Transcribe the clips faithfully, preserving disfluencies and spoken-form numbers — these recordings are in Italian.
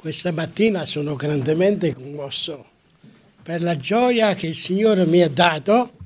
Questa mattina sono grandemente commosso per la gioia che il Signore mi ha dato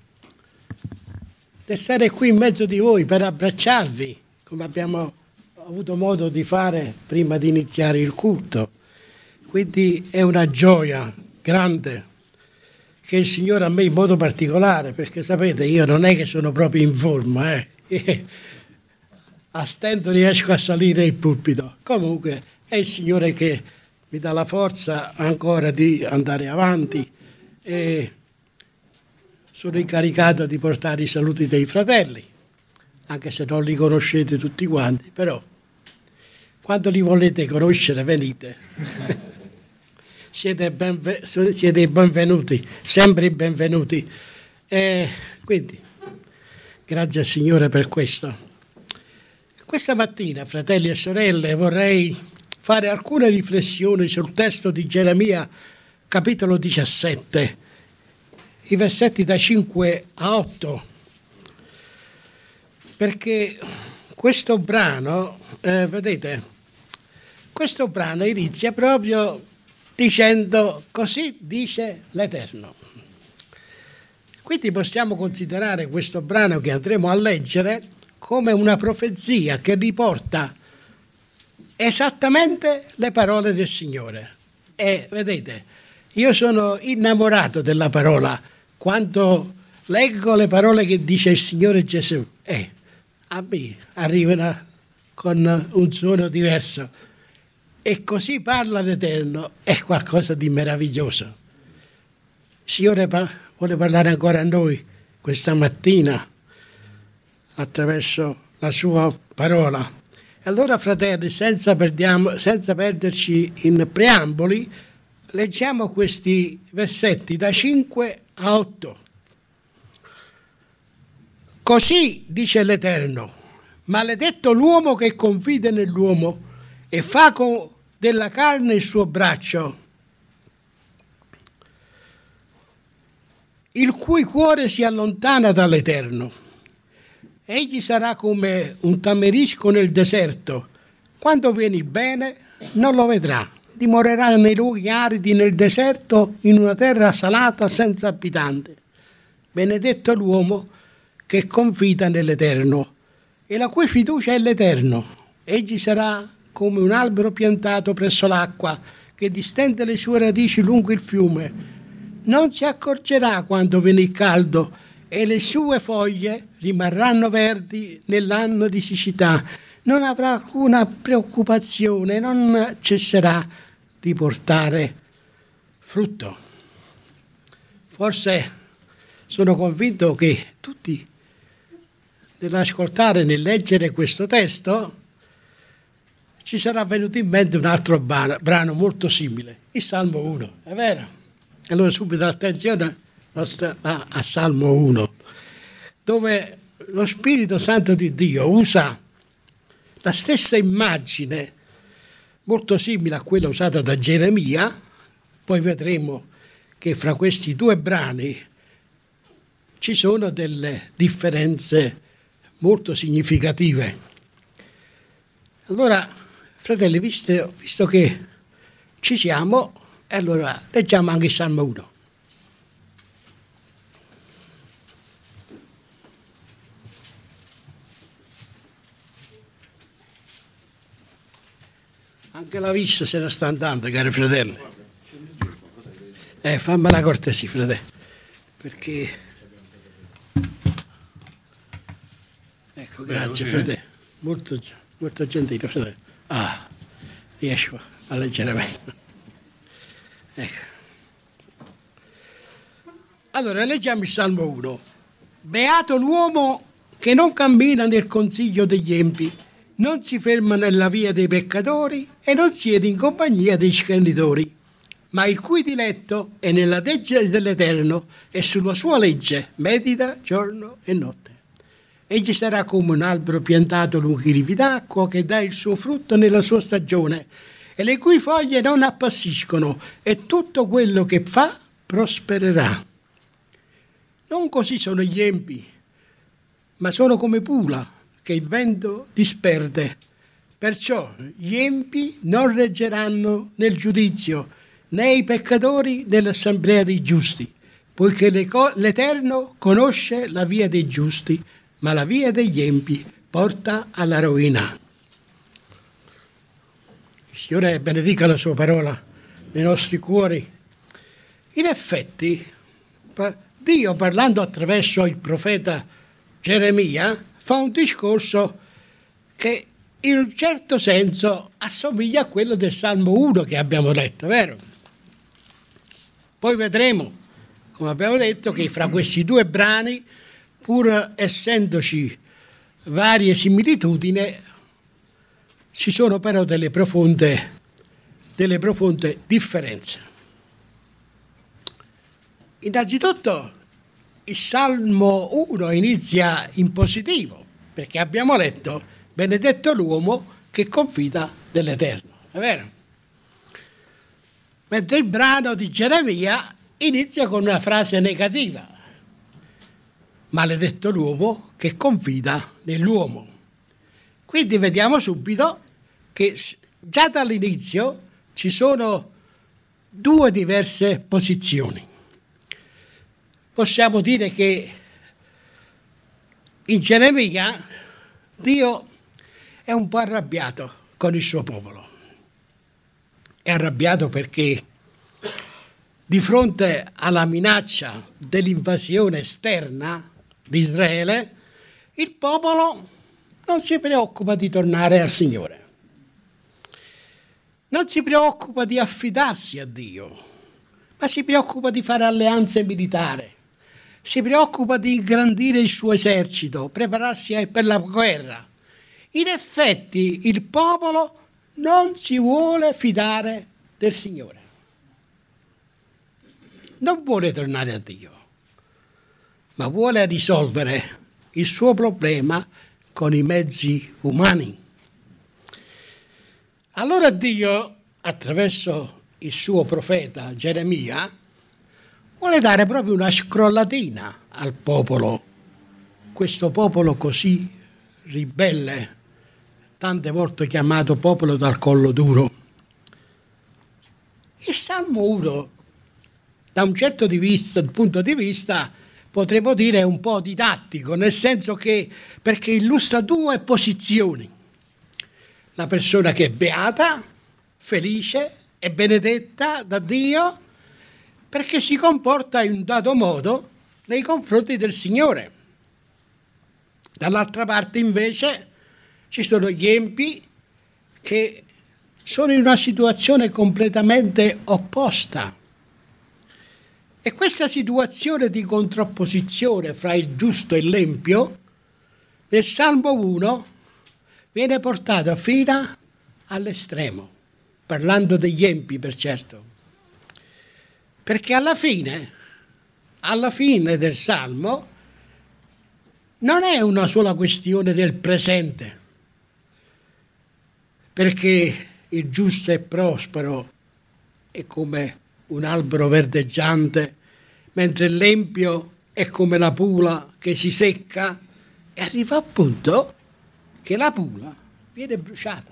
di stare qui in mezzo di voi per abbracciarvi, come abbiamo avuto modo di fare prima di iniziare il culto. Quindi è una gioia grande che il Signore a me in modo particolare, perché sapete, io non è che sono proprio in forma, eh. A stento riesco a salire il pulpito. Comunque è il Signore che mi dà la forza ancora di andare avanti e sono incaricato di portare i saluti dei fratelli, anche se non li conoscete tutti quanti, però quando li volete conoscere venite. Siete, benve- siete benvenuti, sempre benvenuti. E quindi grazie al Signore per questo. Questa mattina, fratelli e sorelle, vorrei fare alcune riflessioni sul testo di Geremia, capitolo diciassette, i versetti da cinque a otto, perché questo brano, eh, vedete, questo brano inizia proprio dicendo così dice l'Eterno. Quindi possiamo considerare questo brano che andremo a leggere come una profezia che riporta esattamente le parole del Signore. E vedete, io sono innamorato della parola quando leggo le parole che dice il Signore Gesù. E a me arrivano con un suono diverso. E così parla l'Eterno, è qualcosa di meraviglioso. Il Signore vuole parlare ancora a noi questa mattina attraverso la sua parola. E allora, fratelli, senza, perdiamo, senza perderci in preamboli, leggiamo questi versetti da cinque a otto. Così dice l'Eterno: maledetto l'uomo che confida nell'uomo e fa della carne il suo braccio, il cui cuore si allontana dall'Eterno. Egli sarà come un tamarisco nel deserto. Quando viene il bene, non lo vedrà. Dimorerà nei luoghi aridi nel deserto, in una terra salata senza abitanti. Benedetto l'uomo che confida nell'Eterno e la cui fiducia è l'Eterno. Egli sarà come un albero piantato presso l'acqua, che distende le sue radici lungo il fiume. Non si accorgerà quando viene il caldo, e le sue foglie rimarranno verdi nell'anno di siccità. Non avrà alcuna preoccupazione, non cesserà di portare frutto. Forse sono convinto che tutti, nell'ascoltare, nel leggere questo testo, ci sarà venuto in mente un altro brano molto simile, il Salmo uno, è vero? Allora subito l'attenzione nostra va a Salmo uno, dove lo Spirito Santo di Dio usa la stessa immagine molto simile a quella usata da Geremia. Poi vedremo che fra questi due brani ci sono delle differenze molto significative. Allora, fratelli, visto, visto che ci siamo, allora leggiamo anche il Salmo uno. Anche la vista se ne sta andando, cari fratelli. Eh, fammi la cortesia, fratelli, perché... Ecco, grazie, fratelli. Molto, molto gentile, fratelli. Ah, riesco a leggere meglio. Ecco. Allora, leggiamo il Salmo uno. Beato l'uomo che non cammina nel consiglio degli empi, non si ferma nella via dei peccatori e non siede in compagnia dei scannitori, ma il cui diletto è nella legge dell'Eterno e sulla sua legge medita giorno e notte. Egli sarà come un albero piantato lungo i rivi d'acqua che dà il suo frutto nella sua stagione e le cui foglie non appassiscono, e tutto quello che fa prospererà. Non così sono gli empi, ma sono come pula che il vento disperde. Perciò gli empi non reggeranno nel giudizio, né i peccatori nell'assemblea dei giusti, poiché l'Eterno conosce la via dei giusti, ma la via degli empi porta alla rovina. Il Signore benedica la sua parola nei nostri cuori. In effetti, Dio, parlando attraverso il profeta Geremia, fa un discorso che in un certo senso assomiglia a quello del Salmo uno che abbiamo letto, vero? Poi vedremo, come abbiamo detto, che fra questi due brani, pur essendoci varie similitudini, ci sono però delle profonde, delle profonde differenze. Innanzitutto, il Salmo uno inizia in positivo, perché abbiamo letto: benedetto l'uomo che confida nell'Eterno, è vero? Mentre il brano di Geremia inizia con una frase negativa: maledetto l'uomo che confida nell'uomo. Quindi vediamo subito che già dall'inizio ci sono due diverse posizioni. Possiamo dire che in Geremia Dio è un po' arrabbiato con il suo popolo. È arrabbiato perché di fronte alla minaccia dell'invasione esterna di Israele, il popolo non si preoccupa di tornare al Signore. Non si preoccupa di affidarsi a Dio, ma si preoccupa di fare alleanze militari. Si preoccupa di ingrandire il suo esercito, prepararsi per la guerra. In effetti il popolo non si vuole fidare del Signore. Non vuole tornare a Dio, ma vuole risolvere il suo problema con i mezzi umani. Allora Dio, attraverso il suo profeta Geremia, vuole dare proprio una scrollatina al popolo, questo popolo così ribelle, tante volte chiamato popolo dal collo duro. Il Salmo uno, da un certo di vista, punto di vista, potremmo dire un po' didattico, nel senso che, perché illustra due posizioni: la persona che è beata, felice e benedetta da Dio, perché si comporta in un dato modo nei confronti del Signore. Dall'altra parte invece ci sono gli empi che sono in una situazione completamente opposta. E questa situazione di contrapposizione fra il giusto e l'empio nel Salmo uno viene portata fino all'estremo, parlando degli empi per certo. Perché alla fine, alla fine del Salmo, non è una sola questione del presente, perché il giusto è prospero, è come un albero verdeggiante, mentre l'empio è come la pula che si secca, e arriva al punto che la pula viene bruciata,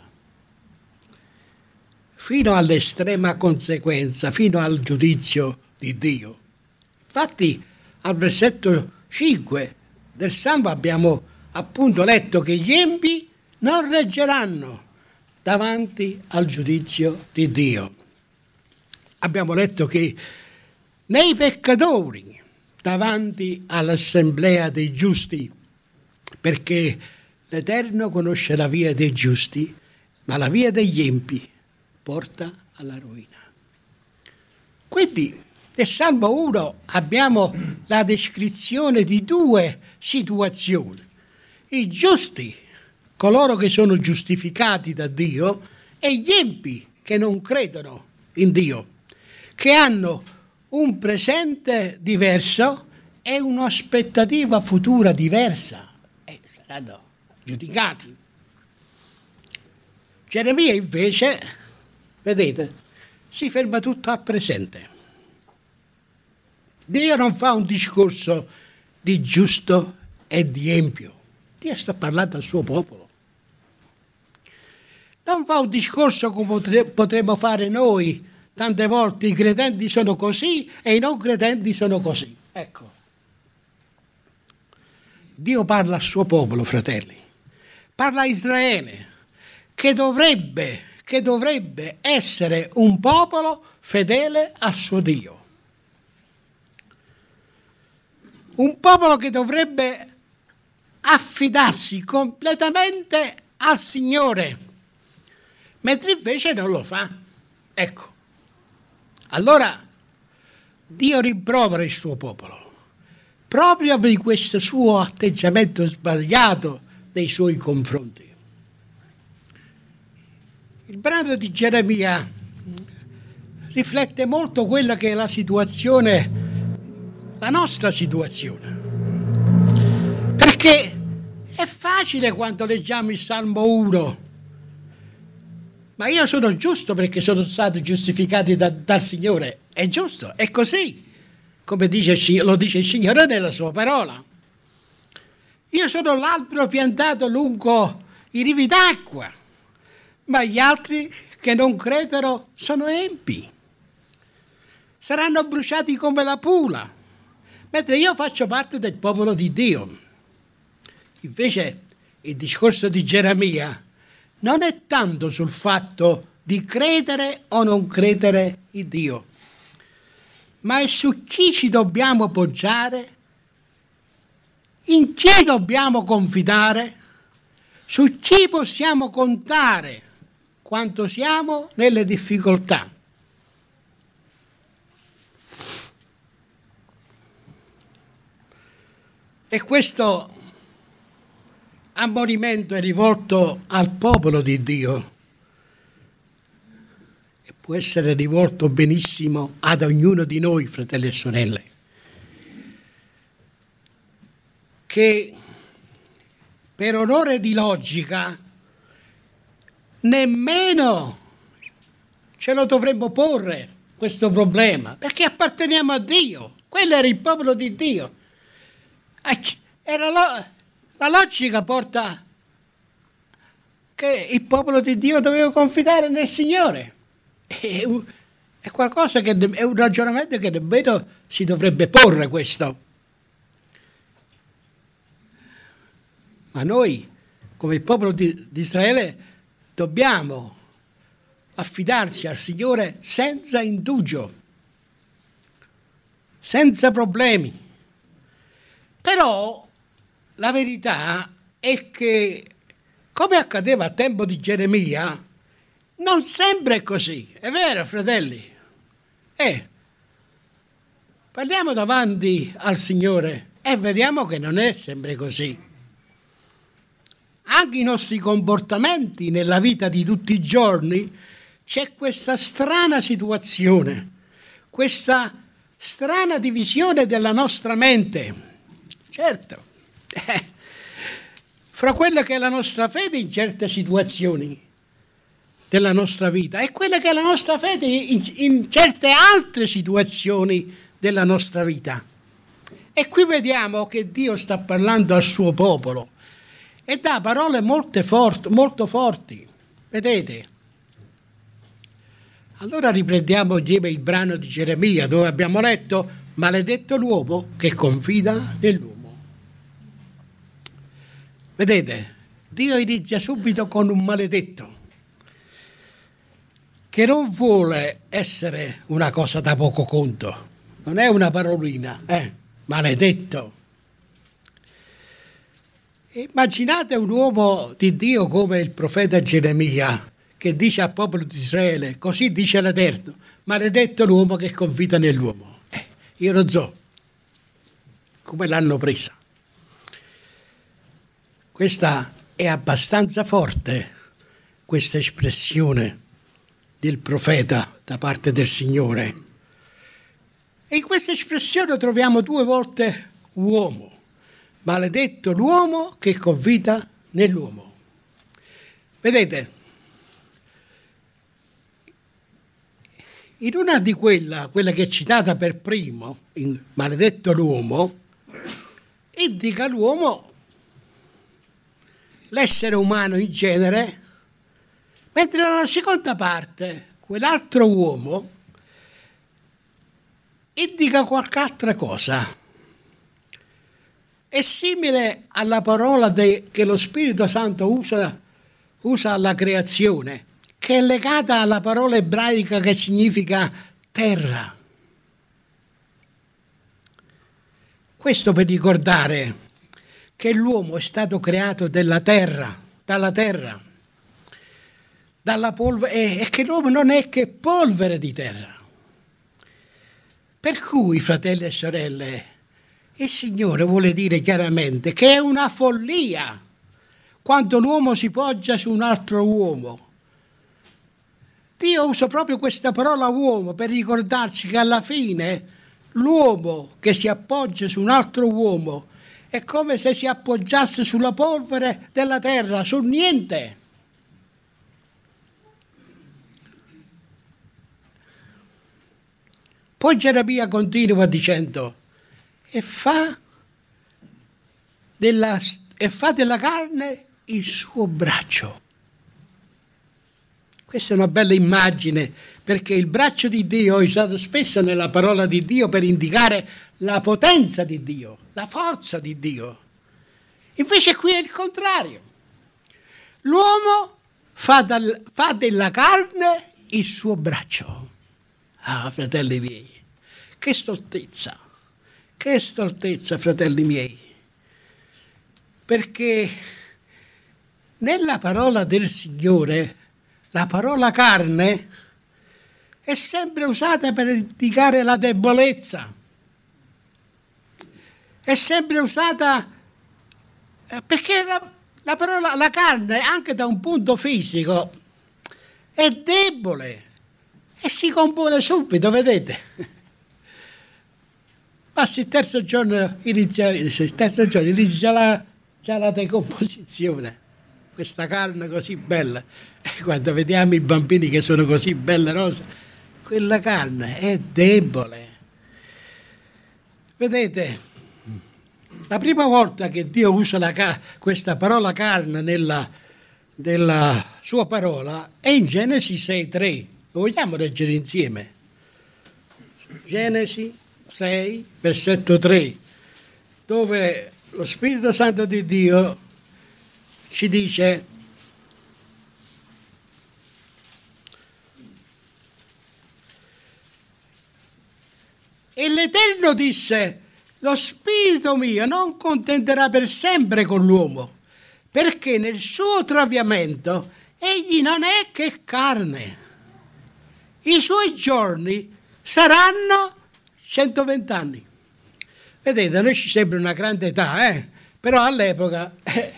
fino all'estrema conseguenza, fino al giudizio di Dio. Infatti, al versetto cinque del Salmo abbiamo appunto letto che gli empi non reggeranno davanti al giudizio di Dio. Abbiamo letto che nei peccatori davanti all'assemblea dei giusti, perché l'Eterno conosce la via dei giusti, ma la via degli empi porta alla rovina. Quindi nel Salmo uno abbiamo la descrizione di due situazioni: i giusti, coloro che sono giustificati da Dio, e gli empi che non credono in Dio, che hanno un presente diverso e un'aspettativa futura diversa e saranno giudicati. Geremia invece, vedete, si ferma tutto al presente. Dio non fa un discorso di giusto e di empio. Dio sta parlando al suo popolo. non fa un discorso come potremmo fare noi. Tante volte i credenti sono così e i non credenti sono così. Ecco. Dio parla al suo popolo, fratelli. Parla a Israele, che dovrebbe, che dovrebbe essere un popolo fedele al suo Dio. Un popolo che dovrebbe affidarsi completamente al Signore, mentre invece non lo fa. Ecco. Allora Dio rimprovera il suo popolo proprio per questo suo atteggiamento sbagliato nei suoi confronti. Il brano di Geremia riflette molto quella che è la situazione, la nostra situazione. Perché è facile quando leggiamo il Salmo uno. Ma io sono giusto perché sono stato giustificato da, dal Signore. È giusto, è così, come dice, lo dice il Signore nella sua parola. Io sono l'albero piantato lungo i rivi d'acqua, ma gli altri che non credono sono empi. Saranno bruciati come la pula, mentre io faccio parte del popolo di Dio. Invece il discorso di Geremia non è tanto sul fatto di credere o non credere in Dio, ma è su chi ci dobbiamo poggiare, in chi dobbiamo confidare, su chi possiamo contare quando siamo nelle difficoltà. E questo ammonimento è rivolto al popolo di Dio e può essere rivolto benissimo ad ognuno di noi, fratelli e sorelle, che per onore di logica nemmeno ce lo dovremmo porre questo problema, perché apparteniamo a Dio. Quello era il popolo di Dio. Era lo, la logica porta che il popolo di Dio doveva confidare nel Signore. È, un, è qualcosa che è un ragionamento che nemmeno si dovrebbe porre questo. Ma noi, come il popolo di, di Israele, dobbiamo affidarci al Signore senza indugio, senza problemi. Però la verità è che, come accadeva al tempo di Geremia, non sempre è così. È vero, fratelli? Eh, parliamo davanti al Signore e vediamo che non è sempre così. Anche i nostri comportamenti nella vita di tutti i giorni c'è questa strana situazione, questa strana divisione della nostra mente. Certo, eh, fra quella che è la nostra fede in certe situazioni della nostra vita e quella che è la nostra fede in, in certe altre situazioni della nostra vita. E qui vediamo che Dio sta parlando al suo popolo e dà parole molto forti, molto forti. Vedete? Allora riprendiamo insieme il brano di Geremia dove abbiamo letto: maledetto l'uomo che confida nell'uomo. Vedete, Dio inizia subito con un maledetto, che non vuole essere una cosa da poco conto, non è una parolina, eh, maledetto. Immaginate un uomo di Dio come il profeta Geremia, che dice al popolo di Israele: così dice l'Eterno, maledetto l'uomo che confida nell'uomo. Eh, io non so come l'hanno presa. Questa è abbastanza forte, questa espressione del profeta da parte del Signore. E in questa espressione troviamo due volte uomo. Maledetto l'uomo che confida nell'uomo. Vedete, in una di quella, quella che è citata per primo, in maledetto l'uomo, indica l'uomo, l'essere umano in genere, Mentre nella seconda parte, quell'altro uomo indica qualche altra cosa. È simile alla parola de, che lo Spirito Santo usa, usa alla creazione, che è legata alla parola ebraica che significa terra. Questo per ricordare che l'uomo è stato creato dalla terra, dalla terra, dalla polvere, e che l'uomo non è che polvere di terra. Per cui, fratelli e sorelle, il Signore vuole dire chiaramente che è una follia quando l'uomo si poggia su un altro uomo. Dio usa proprio questa parola uomo per ricordarci che alla fine l'uomo che si appoggia su un altro uomo è come se si appoggiasse sulla polvere della terra, sul niente. Poi Geremia continua dicendo: e fa della, e fa della carne il suo braccio. Questa è una bella immagine, perché il braccio di Dio è usato spesso nella parola di Dio per indicare la potenza di Dio, la forza di Dio. Invece qui è il contrario. L'uomo fa, dal, fa della carne il suo braccio. Ah, fratelli miei, che stoltezza, che stoltezza, fratelli miei. Perché nella parola del Signore la parola carne è sempre usata per indicare la debolezza, è sempre usata perché la, la parola la carne, anche da un punto fisico, è debole e si compone subito, vedete? Passi il terzo giorno, inizia, il terzo giorno inizia la, già la decomposizione. Questa carne così bella, e quando vediamo i bambini che sono così belle rose, quella carne è debole. Vedete, la prima volta che Dio usa la, questa parola carne nella, nella sua parola è in Genesi sei tre. Lo vogliamo leggere insieme? Genesi sei, versetto tre, dove lo Spirito Santo di Dio ci dice: e l'Eterno disse: lo spirito mio non contenderà per sempre con l'uomo, perché nel suo traviamento egli non è che carne. I suoi giorni saranno centoventi anni. Vedete, a noi ci sembra una grande età, eh? Però all'epoca eh,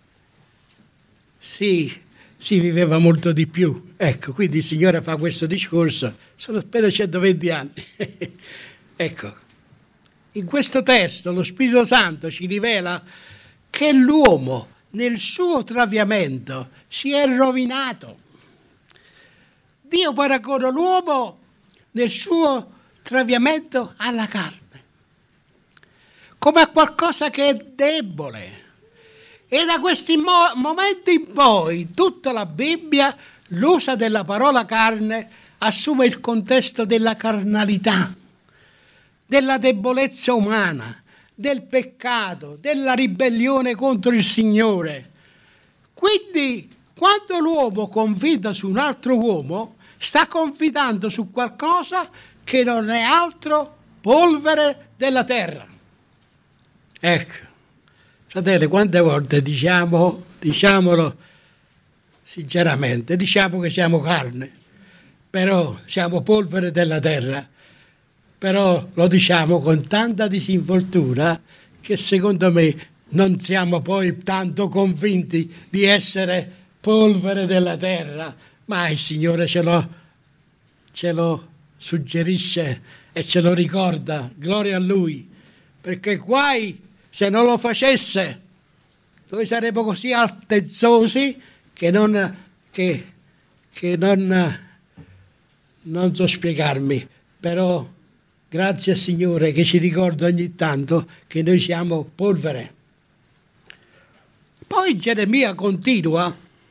sì, si viveva molto di più. Ecco, quindi il Signore fa questo discorso, sono appena centoventi anni. Ecco, in questo testo lo Spirito Santo ci rivela che l'uomo nel suo traviamento si è rovinato. Dio paragona l'uomo nel suo traviamento alla carne, come a qualcosa che è debole. E da questi mo- momenti in poi tutta la Bibbia, l'uso della parola carne assume il contesto della carnalità, della debolezza umana, del peccato, della ribellione contro il Signore. Quindi, quando l'uomo confida su un altro uomo, sta confidando su qualcosa che non è altro polvere della terra. Ecco, fratelli, quante volte diciamo, diciamolo sinceramente, diciamo che siamo carne, però siamo polvere della terra. Però lo diciamo con tanta disinvoltura che secondo me non siamo poi tanto convinti di essere polvere della terra, ma il Signore ce lo, ce lo suggerisce e ce lo ricorda, gloria a Lui, perché guai se non lo facesse, noi saremmo così altezzosi che non, che, che non, non so spiegarmi, però grazie al Signore che ci ricorda ogni tanto che noi siamo polvere. Poi Geremia continua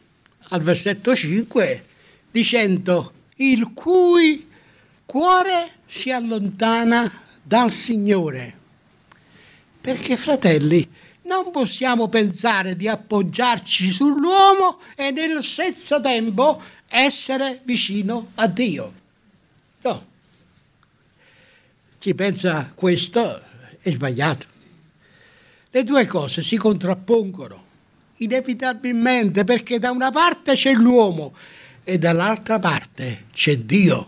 al versetto cinque dicendo il cui cuore si allontana dal Signore. Perché, fratelli, non possiamo pensare di appoggiarci sull'uomo e nello stesso tempo essere vicino a Dio. No. Chi pensa questo è sbagliato. Le due cose si contrappongono inevitabilmente, perché da una parte c'è l'uomo e dall'altra parte c'è Dio.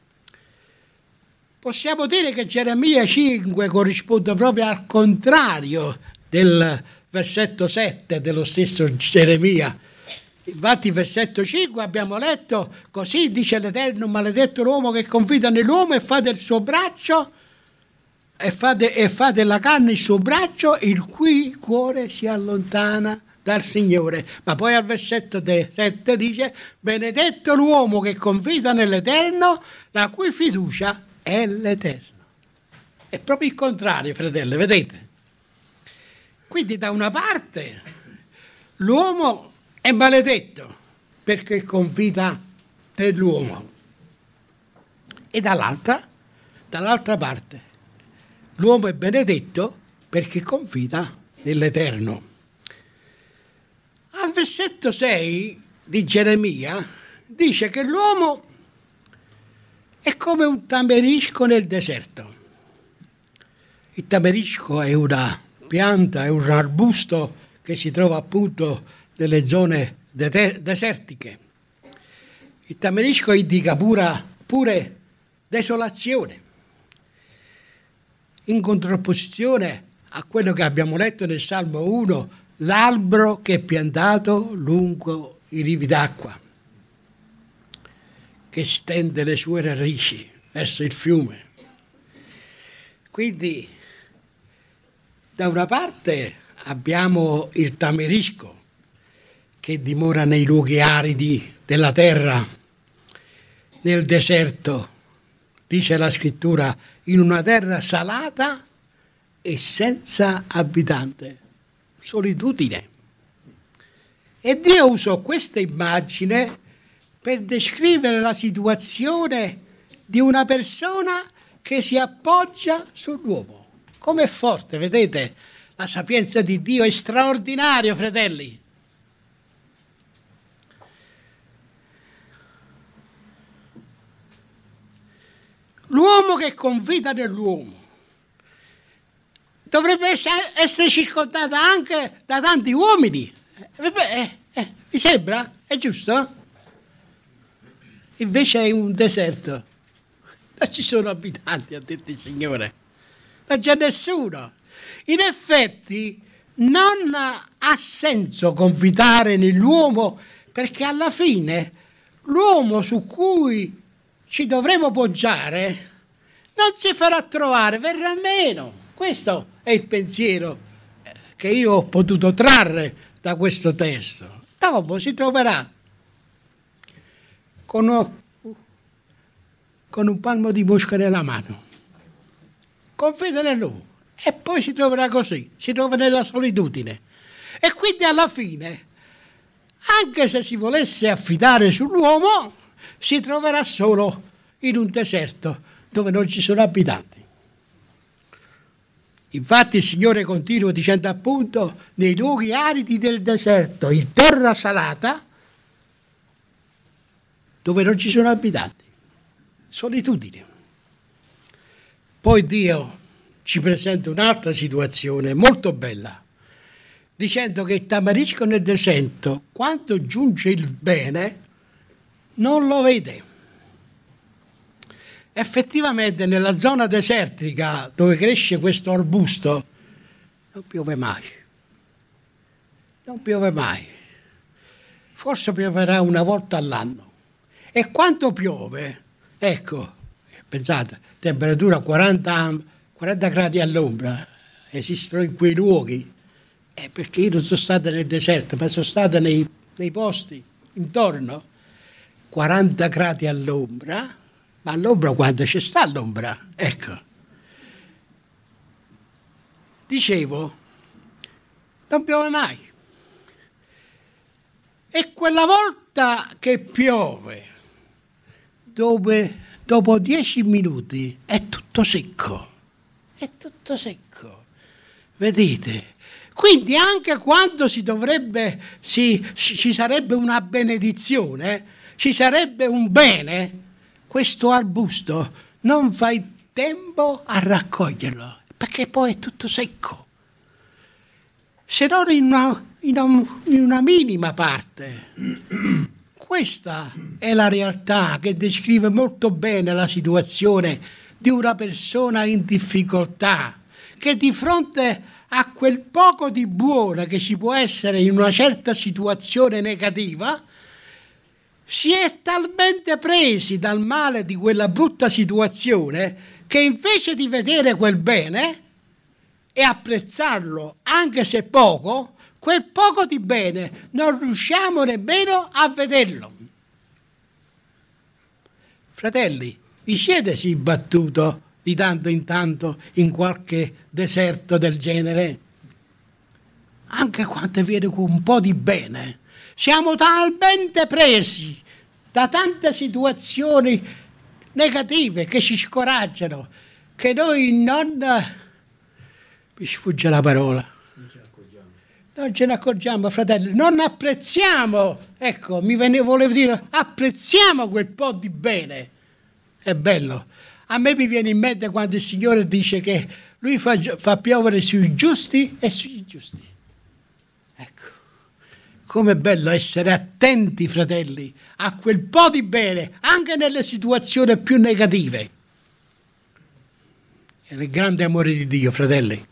Possiamo dire che Geremia cinque corrisponde proprio al contrario del versetto sette dello stesso Geremia. Infatti il versetto cinque abbiamo letto: così dice l'Eterno, maledetto l'uomo che confida nell'uomo e fa del suo braccio e fa, de, e fa della carne il suo braccio, il cui cuore si allontana dal Signore. Ma poi al versetto sette dice: benedetto l'uomo che confida nell'Eterno, la cui fiducia è l'Eterno. È proprio il contrario, fratelli, vedete? Quindi da una parte l'uomo è maledetto perché confida nell'uomo, e dall'altra, dall'altra parte l'uomo è benedetto perché confida nell'Eterno. Al versetto sei di Geremia dice che l'uomo è come un tamarisco nel deserto. Il tamarisco è una pianta, è un arbusto che si trova appunto nelle zone de- desertiche. Il tamarisco indica pura, pure desolazione, in contrapposizione a quello che abbiamo letto nel Salmo uno, l'albero che è piantato lungo i rivi d'acqua, che stende le sue radici verso il fiume. Quindi da una parte abbiamo il tamarisco che dimora nei luoghi aridi della terra, nel deserto, dice la scrittura, in una terra salata e senza abitante, solitudine. E Dio usò questa immagine per descrivere la situazione di una persona che si appoggia sull'uomo. Com'è forte, vedete? La sapienza di Dio è straordinaria, fratelli. L'uomo che confida nell'uomo dovrebbe essere circondato anche da tanti uomini. Eh, eh, eh, vi sembra? È giusto? Invece è un deserto. Non ci sono abitanti, ha detto il Signore. Non c'è nessuno. In effetti non ha senso confidare nell'uomo, perché alla fine l'uomo su cui ci dovremo poggiare non si farà trovare, verrà meno. Questo è il pensiero che io ho potuto trarre da questo testo. Dopo si troverà con, con un palmo di mosca nella mano. Confida nell'uomo. E poi si troverà così, si trova nella solitudine. E quindi alla fine, anche se si volesse affidare sull'uomo, si troverà solo in un deserto dove non ci sono abitanti. Infatti il Signore continua dicendo appunto: nei luoghi aridi del deserto, in terra salata, dove non ci sono abitanti. Solitudine. Poi Dio ci presenta un'altra situazione molto bella, dicendo che il tamarisco nel deserto, quando giunge il bene, non lo vede. Effettivamente nella zona desertica dove cresce questo arbusto non piove mai. Non piove mai. Forse pioverà una volta all'anno. E quando piove, ecco, pensate, temperatura quaranta, quaranta gradi all'ombra, esistono in quei luoghi. È perché io non sono stato nel deserto, ma sono stato nei, nei posti intorno. quaranta gradi all'ombra, ma all'ombra quando ci sta l'ombra? Ecco. Dicevo, non piove mai. E quella volta che piove, dove dopo dieci minuti è tutto secco, è tutto secco, vedete? Quindi anche quando si dovrebbe, si, ci sarebbe una benedizione, ci sarebbe un bene, questo arbusto non fai tempo a raccoglierlo, perché poi è tutto secco. Se non in una, in una, in una minima parte. Questa è la realtà che descrive molto bene la situazione di una persona in difficoltà, che di fronte a quel poco di buono che ci può essere in una certa situazione negativa, si è talmente presi dal male di quella brutta situazione che invece di vedere quel bene e apprezzarlo, anche se poco, quel poco di bene non riusciamo nemmeno a vederlo. Fratelli, vi siete sì battuto di tanto in tanto in qualche deserto del genere? Anche quando viene un po' di bene, siamo talmente presi da tante situazioni negative che ci scoraggiano, che noi non... mi sfugge la parola. Non ce ne accorgiamo, fratelli, non apprezziamo, ecco, mi vene, volevo dire, apprezziamo quel po' di bene. È bello. A me mi viene in mente quando il Signore dice che Lui fa, fa piovere sui giusti e sugli giusti. Ecco, com'è bello essere attenti, fratelli, a quel po' di bene, anche nelle situazioni più negative. È il grande amore di Dio, fratelli.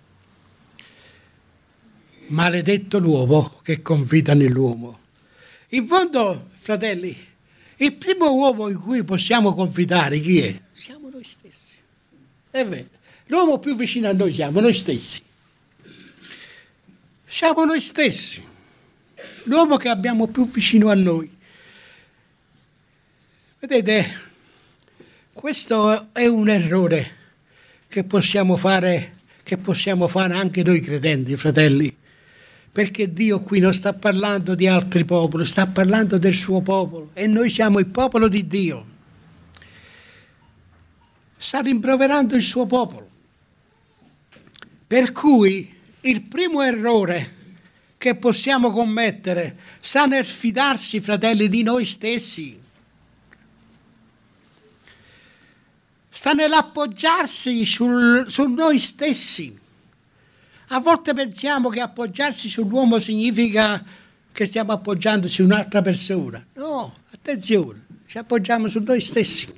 Maledetto l'uomo che confida nell'uomo. In fondo, fratelli, il primo uomo in cui possiamo confidare chi è? Siamo noi stessi. È vero. L'uomo più vicino a noi siamo noi stessi. Siamo noi stessi. L'uomo che abbiamo più vicino a noi. Vedete, questo è un errore che possiamo fare, che possiamo fare anche noi credenti, fratelli. Perché Dio qui non sta parlando di altri popoli, sta parlando del suo popolo e noi siamo il popolo di Dio. Sta rimproverando il suo popolo. Per cui il primo errore che possiamo commettere sta nel fidarsi, fratelli, di noi stessi. Sta nell'appoggiarsi sul, su noi stessi. A volte pensiamo che appoggiarsi sull'uomo significa che stiamo appoggiando su un'altra persona. No, attenzione, ci appoggiamo su noi stessi.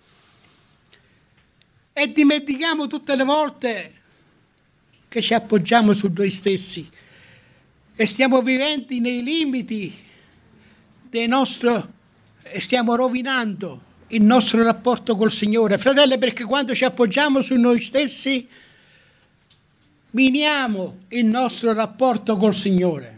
E dimentichiamo tutte le volte che ci appoggiamo su noi stessi e stiamo vivendo nei limiti del nostro, e stiamo rovinando il nostro rapporto col Signore. Fratelli, perché quando ci appoggiamo su noi stessi miniamo il nostro rapporto col Signore.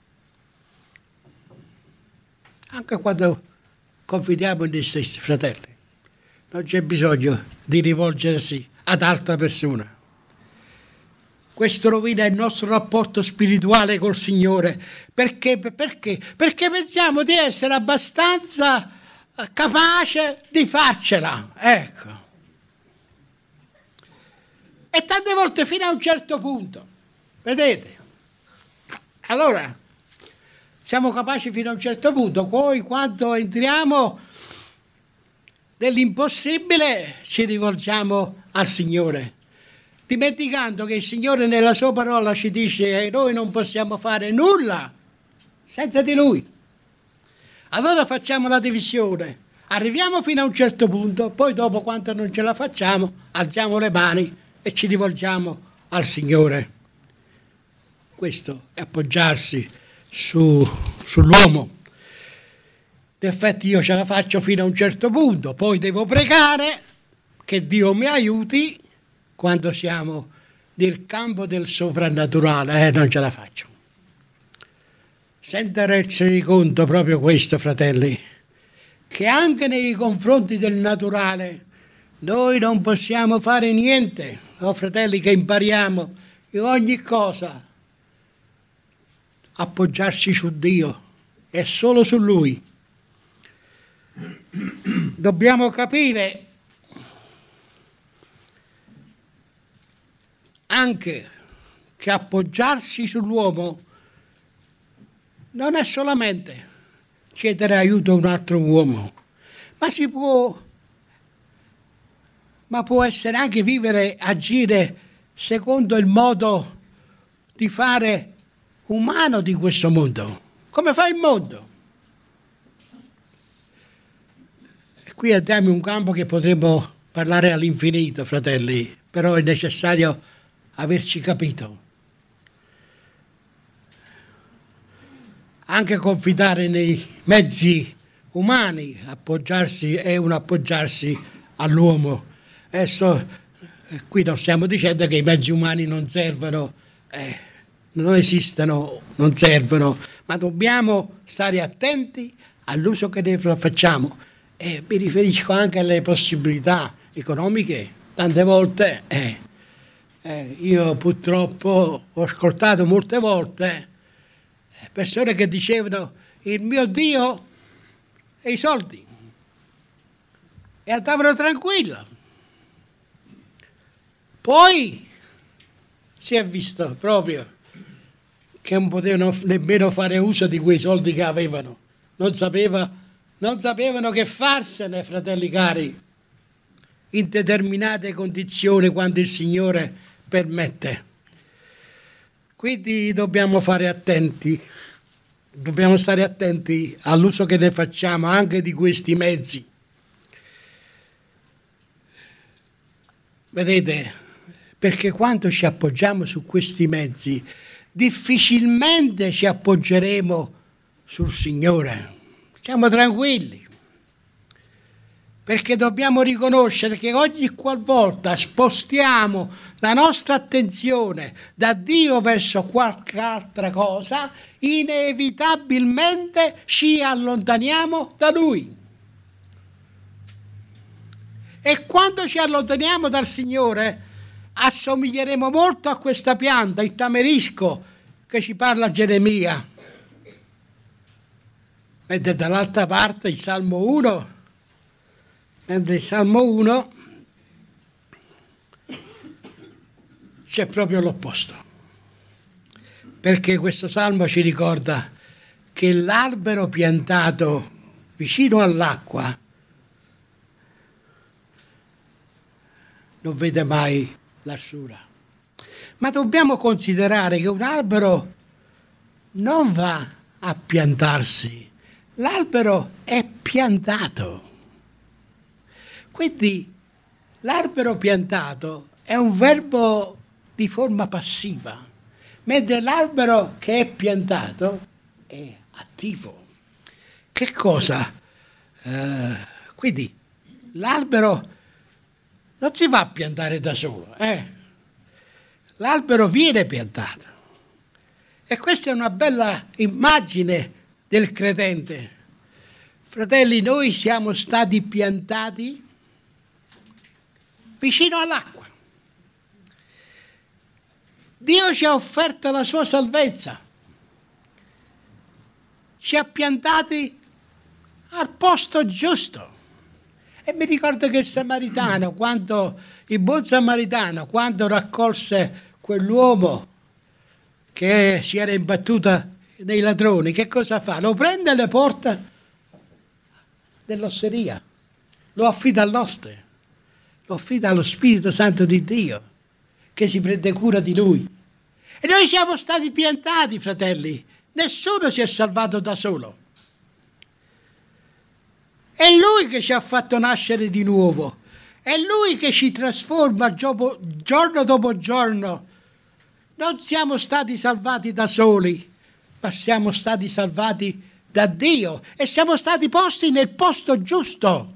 Anche quando confidiamo in noi stessi, fratelli, non c'è bisogno di rivolgersi ad altra persona. Questo rovina il nostro rapporto spirituale col Signore. Perché? Perché? Perché pensiamo di essere abbastanza capace di farcela. Ecco. E tante volte fino a un certo punto, vedete? Allora, siamo capaci fino a un certo punto, poi quando entriamo nell'impossibile ci rivolgiamo al Signore, dimenticando che il Signore nella sua parola ci dice che noi non possiamo fare nulla senza di Lui. Allora facciamo la divisione, arriviamo fino a un certo punto, poi dopo quando non ce la facciamo alziamo le mani e ci rivolgiamo al Signore. Questo è appoggiarsi su, sull'uomo. In effetti io ce la faccio fino a un certo punto, poi devo pregare che Dio mi aiuti quando siamo nel campo del sovrannaturale, eh, non ce la faccio. Senza renderci conto proprio questo, fratelli, che anche nei confronti del naturale noi non possiamo fare niente. Oh, fratelli, che impariamo in ogni cosa appoggiarsi su Dio è solo su Lui. Dobbiamo capire anche che appoggiarsi sull'uomo non è solamente chiedere aiuto a un altro uomo, ma si può, ma può essere anche vivere, agire secondo il modo di fare umano di questo mondo, come fa il mondo. E qui entriamo in un campo che potremmo parlare all'infinito, fratelli, però è necessario averci capito. Anche confidare nei mezzi umani, appoggiarsi è un appoggiarsi all'uomo. Adesso, qui non stiamo dicendo che i mezzi umani non servono, eh, non esistono, non servono, ma dobbiamo stare attenti all'uso che ne facciamo. E mi riferisco anche alle possibilità economiche. Tante volte, eh, eh, io purtroppo ho ascoltato molte volte persone che dicevano il mio Dio è i soldi e andavano tranquillo. Poi si è visto proprio che non potevano nemmeno fare uso di quei soldi che avevano, non, sapeva, non sapevano che farsene, fratelli cari, in determinate condizioni quando il Signore permette. Quindi dobbiamo fare attenti, dobbiamo stare attenti all'uso che ne facciamo anche di questi mezzi. Vedete, perché quando ci appoggiamo su questi mezzi, difficilmente ci appoggeremo sul Signore. Siamo tranquilli, perché dobbiamo riconoscere che ogni qualvolta spostiamo la nostra attenzione da Dio verso qualche altra cosa, inevitabilmente ci allontaniamo da Lui. E quando ci allontaniamo dal Signore, assomiglieremo molto a questa pianta, il tamarisco, che ci parla Geremia. Mentre dall'altra parte il Salmo uno, mentre il Salmo uno c'è proprio l'opposto. Perché questo Salmo ci ricorda che l'albero piantato vicino all'acqua non vede mai l'arsura. Ma dobbiamo considerare che un albero non va a piantarsi, l'albero è piantato. Quindi l'albero piantato è un verbo di forma passiva, mentre l'albero che è piantato è attivo. Che cosa? Uh, quindi l'albero non si va a piantare da solo, eh? L'albero viene piantato. E questa è una bella immagine del credente. Fratelli, noi siamo stati piantati vicino all'acqua. Dio ci ha offerto la sua salvezza. Ci ha piantati al posto giusto. E mi ricordo che il samaritano, quando, il buon samaritano, quando raccolse quell'uomo che si era imbattuto nei ladroni, che cosa fa? Lo prende alle porte dell'osteria, lo affida all'oste, lo affida allo Spirito Santo di Dio, che si prende cura di lui. E noi siamo stati piantati, fratelli, nessuno si è salvato da solo. È Lui che ci ha fatto nascere di nuovo, è Lui che ci trasforma giorno dopo giorno. Non siamo stati salvati da soli, ma siamo stati salvati da Dio e siamo stati posti nel posto giusto.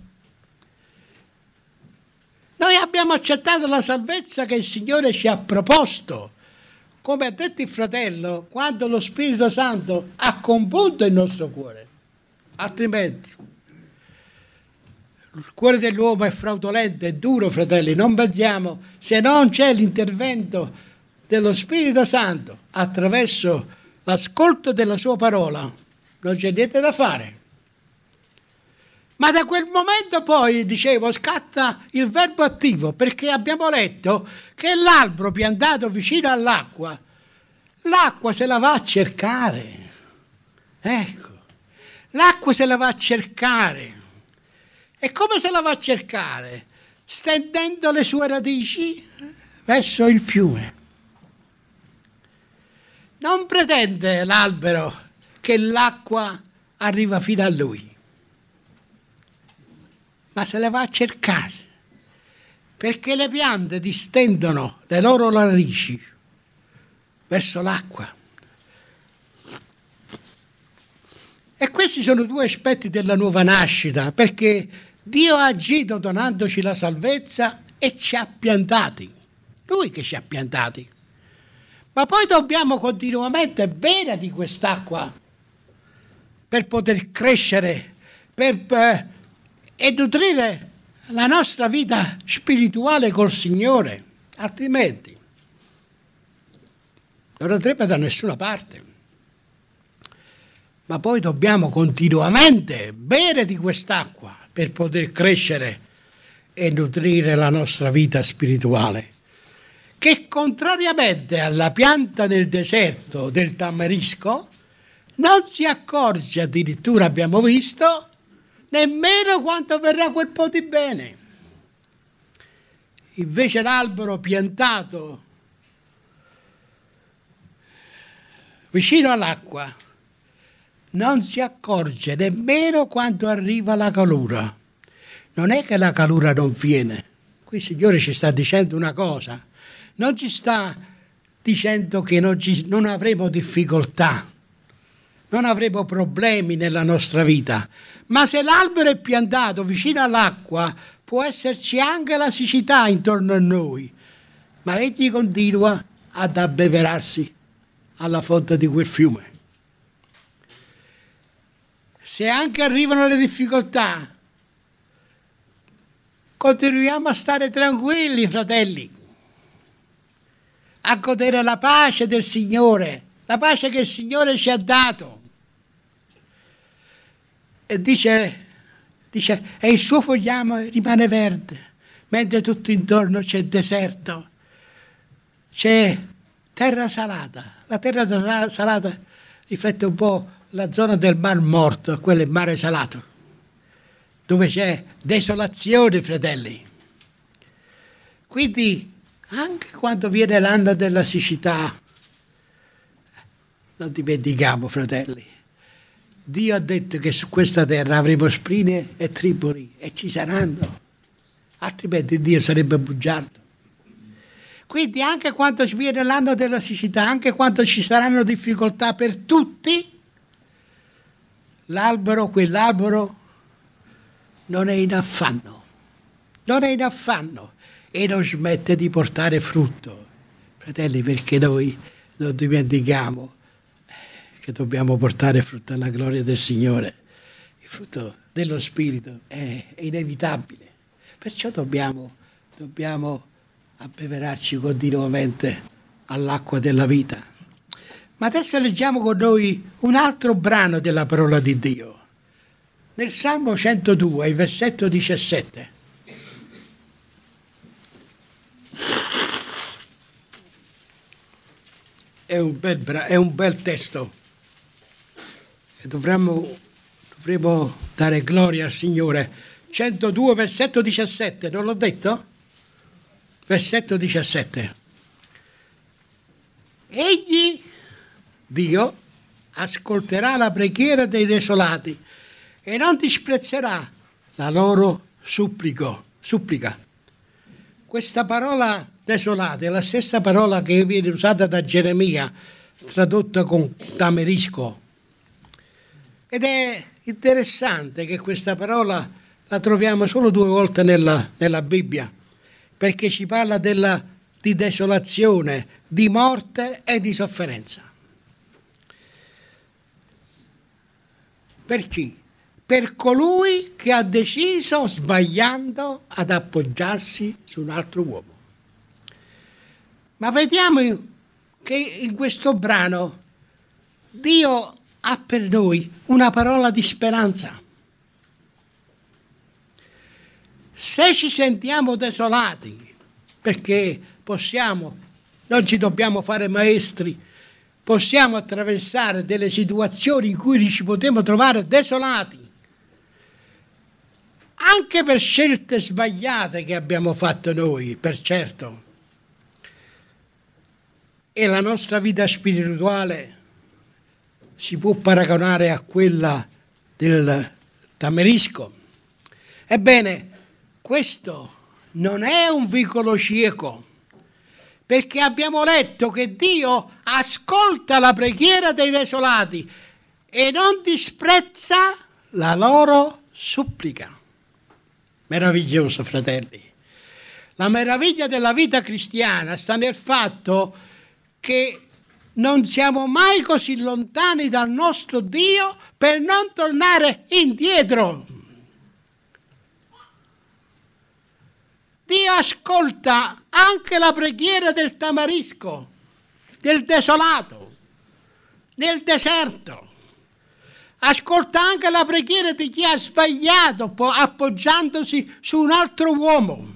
Noi abbiamo accettato la salvezza che il Signore ci ha proposto. Come ha detto il fratello, quando lo Spirito Santo ha compunto il nostro cuore. Altrimenti, il cuore dell'uomo è fraudolento, è duro, fratelli, non pensiamo, se non c'è l'intervento dello Spirito Santo attraverso l'ascolto della sua parola, non c'è niente da fare. Ma da quel momento poi, dicevo, scatta il verbo attivo, perché abbiamo letto che l'albero piantato vicino all'acqua, l'acqua se la va a cercare. Ecco, l'acqua se la va a cercare. E come se la va a cercare? Stendendo le sue radici verso il fiume. Non pretende l'albero che l'acqua arriva fino a lui, ma se le va a cercare, perché le piante distendono le loro radici verso l'acqua. E questi sono due aspetti della nuova nascita, perché Dio ha agito donandoci la salvezza e ci ha piantati. Lui che ci ha piantati. Ma poi dobbiamo continuamente bere di quest'acqua per poter crescere, per, per e nutrire la nostra vita spirituale col Signore, altrimenti non andrebbe da nessuna parte. Ma poi dobbiamo continuamente bere di quest'acqua per poter crescere e nutrire la nostra vita spirituale, che contrariamente alla pianta nel deserto del tamarisco non si accorge, addirittura abbiamo visto, nemmeno quanto verrà quel po' di bene. Invece l'albero piantato vicino all'acqua non si accorge nemmeno quando arriva la calura. Non è che la calura non viene. Qui il Signore ci sta dicendo una cosa. Non ci sta dicendo che non, ci, non avremo difficoltà, non avremo problemi nella nostra vita. Ma se l'albero è piantato vicino all'acqua, può esserci anche la siccità intorno a noi. Ma egli continua ad abbeverarsi alla fonte di quel fiume. Se anche arrivano le difficoltà, continuiamo a stare tranquilli, fratelli, a godere la pace del Signore, la pace che il Signore ci ha dato. E dice, dice, e il suo fogliame rimane verde, mentre tutto intorno c'è deserto, c'è terra salata. La terra salata riflette un po' la zona del Mar Morto, quello è il mare salato, dove c'è desolazione, fratelli. Quindi, anche quando viene l'anno della siccità, non dimentichiamo, fratelli, Dio ha detto che su questa terra avremo spine e triboli, e ci saranno, altrimenti Dio sarebbe bugiardo. Quindi anche quando ci viene l'anno della siccità, anche quando ci saranno difficoltà per tutti, l'albero, quell'albero non è in affanno, non è in affanno e non smette di portare frutto. Fratelli, perché noi non dimentichiamo che dobbiamo portare frutto alla gloria del Signore. Il frutto dello Spirito è, è inevitabile, perciò dobbiamo, dobbiamo abbeverarci continuamente all'acqua della vita. Ma adesso leggiamo con noi un altro brano della parola di Dio. Nel Salmo centodue, il versetto diciassette. È un bel, bra- è un bel testo. E dovremmo, dovremmo dare gloria al Signore. centodue, versetto diciassette, non l'ho detto? Versetto diciassette. Egli, Dio, ascolterà la preghiera dei desolati e non disprezzerà la loro supplico, supplica. Questa parola desolati è la stessa parola che viene usata da Geremia, tradotta con tamarisco. Ed è interessante che questa parola la troviamo solo due volte nella, nella Bibbia, perché ci parla della, di desolazione, di morte e di sofferenza. Per chi? Per colui che ha deciso, sbagliando, ad appoggiarsi su un altro uomo. Ma vediamo che in questo brano Dio ha per noi una parola di speranza. Se ci sentiamo desolati, perché possiamo, non ci dobbiamo fare maestri, possiamo attraversare delle situazioni in cui ci potremo trovare desolati, anche per scelte sbagliate che abbiamo fatto noi, per certo. E la nostra vita spirituale si può paragonare a quella del tamarisco. Ebbene, questo non è un vicolo cieco, perché abbiamo letto che Dio ascolta la preghiera dei desolati e non disprezza la loro supplica. Meraviglioso, fratelli. La meraviglia della vita cristiana sta nel fatto che non siamo mai così lontani dal nostro Dio per non tornare indietro. Dio ascolta anche la preghiera del tamarisco, del desolato, del deserto. Ascolta anche la preghiera di chi ha sbagliato appoggiandosi su un altro uomo.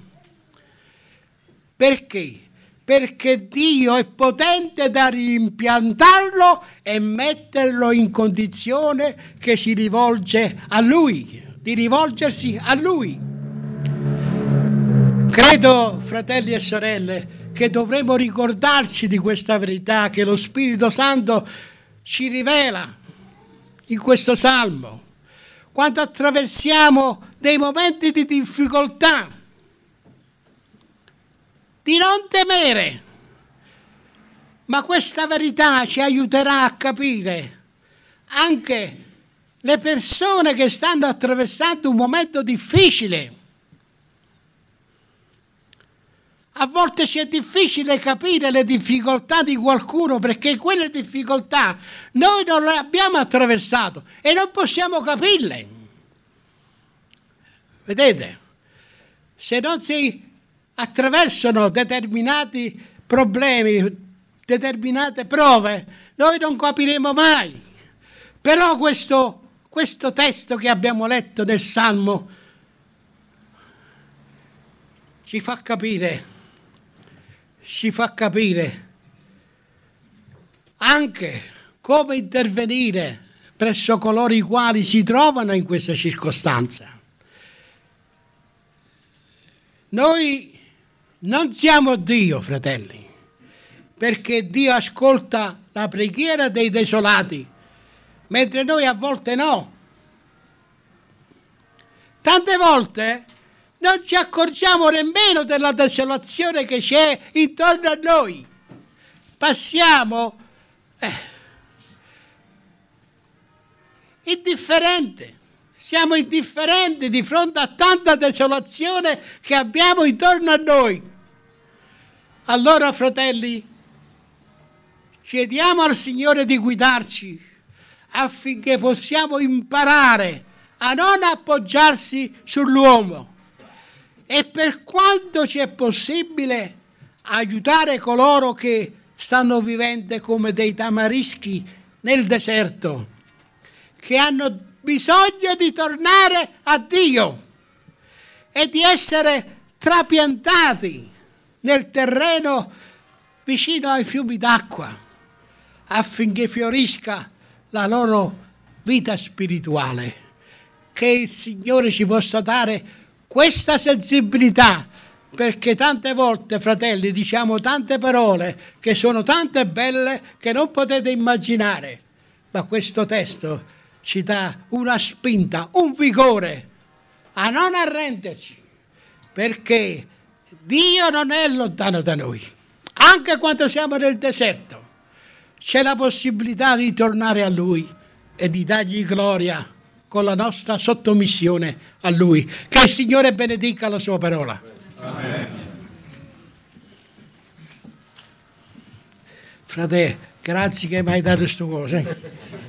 Perché? Perché Dio è potente da rimpiantarlo e metterlo in condizione che si rivolge a Lui, di rivolgersi a Lui. Credo, fratelli e sorelle, che dovremo ricordarci di questa verità che lo Spirito Santo ci rivela in questo salmo. Quando attraversiamo dei momenti di difficoltà, di non temere, ma questa verità ci aiuterà a capire anche le persone che stanno attraversando un momento difficile. A volte ci è difficile capire le difficoltà di qualcuno perché quelle difficoltà noi non le abbiamo attraversato e non possiamo capirle. Vedete? Se non si attraversano determinati problemi, determinate prove, noi non capiremo mai. Però questo, questo testo che abbiamo letto nel Salmo ci fa capire, ci fa capire anche come intervenire presso coloro i quali si trovano in questa circostanza. Noi non siamo Dio, fratelli, perché Dio ascolta la preghiera dei desolati, mentre noi a volte no. Tante volte non ci accorgiamo nemmeno della desolazione che c'è intorno a noi. Passiamo eh, indifferente. Siamo indifferenti di fronte a tanta desolazione che abbiamo intorno a noi. Allora, fratelli, chiediamo al Signore di guidarci affinché possiamo imparare a non appoggiarsi sull'uomo e per quanto ci è possibile aiutare coloro che stanno vivendo come dei tamarischi nel deserto, che hanno bisogno di tornare a Dio e di essere trapiantati nel terreno vicino ai fiumi d'acqua affinché fiorisca la loro vita spirituale. Che il Signore ci possa dare questa sensibilità, perché tante volte, fratelli, diciamo tante parole che sono tante belle che non potete immaginare, ma questo testo ci dà una spinta, un vigore a non arrenderci, perché Dio non è lontano da noi. Anche quando siamo nel deserto c'è la possibilità di tornare a Lui e di dargli gloria con la nostra sottomissione a Lui. Che il Signore benedica la sua parola. Amen. Frate, grazie che mi hai dato queste cose.